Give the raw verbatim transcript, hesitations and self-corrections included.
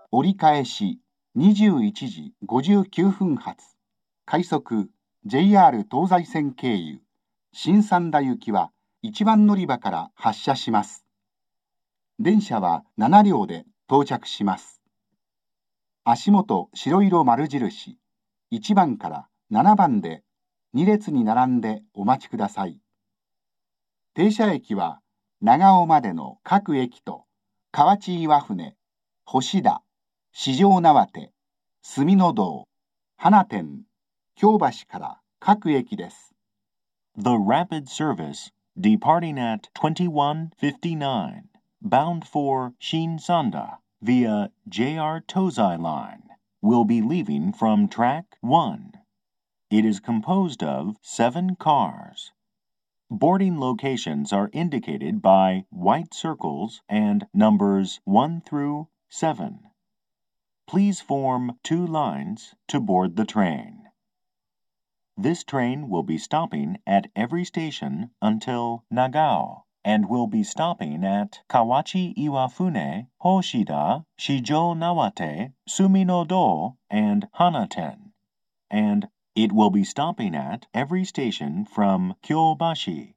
折り返しにじゅういちじごじゅうきゅうふん発、快速 ジェイアール 東西線経由、新三田行きはいちばん乗り場から発車します。電車はななりょうで到着します。足元白色丸印、いちばんからななばんでに列に並んでお待ちください。停車駅は長尾までの各駅と河内岩船、星田、四条畷、住の堂、花店、京橋から各駅です。 The rapid service, departing at twenty-one fifty-nine, bound for Shinsanda via J R Tozai Line, will be leaving from track one. It is composed of seven cars. Boarding locations are indicated by white circles and numbers one through seven. Please form two lines to board the train. This train will be stopping at every station until Nagao and will be stopping at Kawachi Iwafune, Hoshida, Shijo Nawate, Sumino-do, and Hanaten, and it will be stopping at every station from Kyobashi.